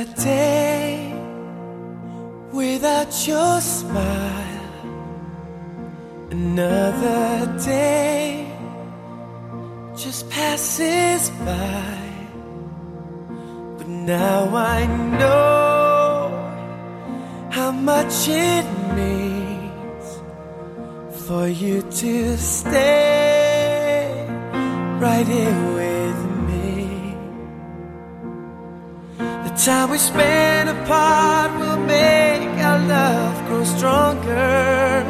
day without your smile, another day just passes by. But now I know how much it means for you to stay right here with me. The time we spend apart will make our love grow stronger,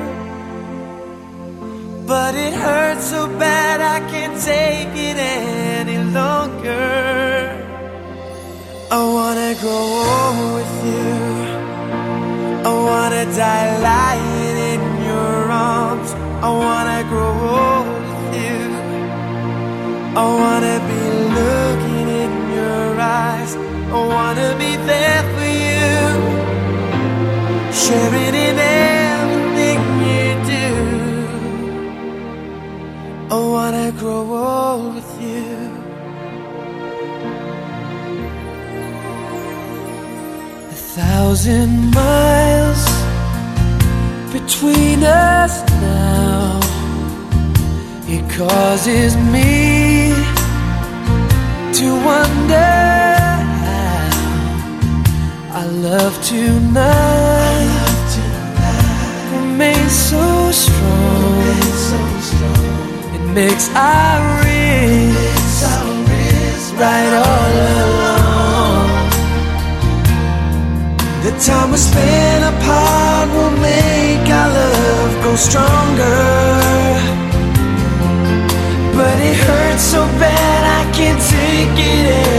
but it hurts so bad I can't take it any longer. I wanna grow old with you, I wanna die lying in your arms. I wanna grow old with you, I wanna be looking in your eyes. I wanna be there for you, sharing in everything you do. I wanna grow old with you. 1,000 miles between us now. It causes me to wonder how our love tonight remains so strong. It makes our wrists right all along. The time we spend apart will make our love grow stronger, but it hurts so bad I can't take it